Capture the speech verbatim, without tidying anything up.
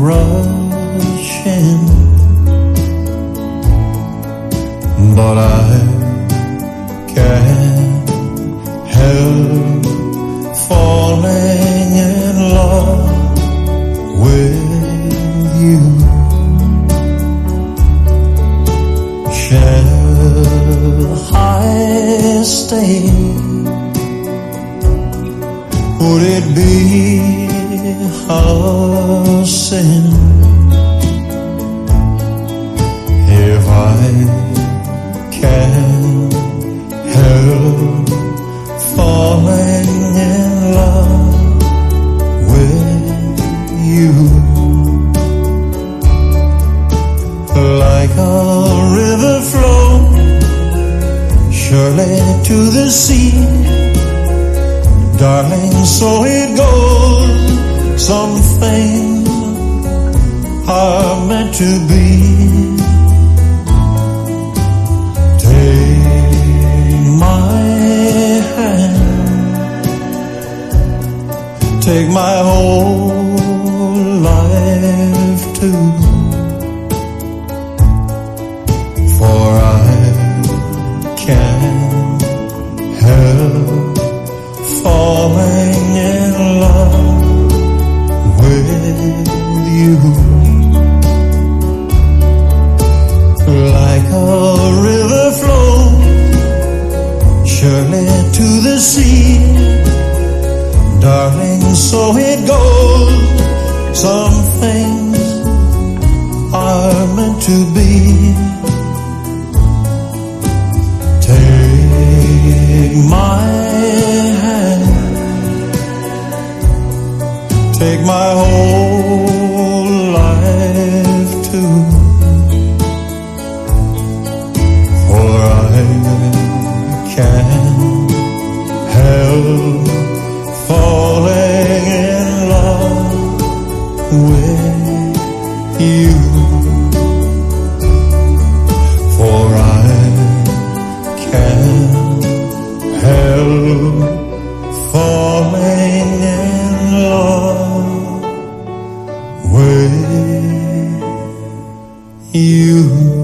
rushing, but I can't help falling in love with you. Shall I stay? Would it be a sin if I can't help falling in love with you? Like a river flows surely to the sea, darling, so it goes. Some things are meant to be. Take my hand, take my whole life too, for I can't help falling in love with you. Like a river flows surely to the sea, darling, so it goes. Some things are meant to be. Take my hand, take my whole life too, for I can't help falling in love with you. For I can't help falling in love with you.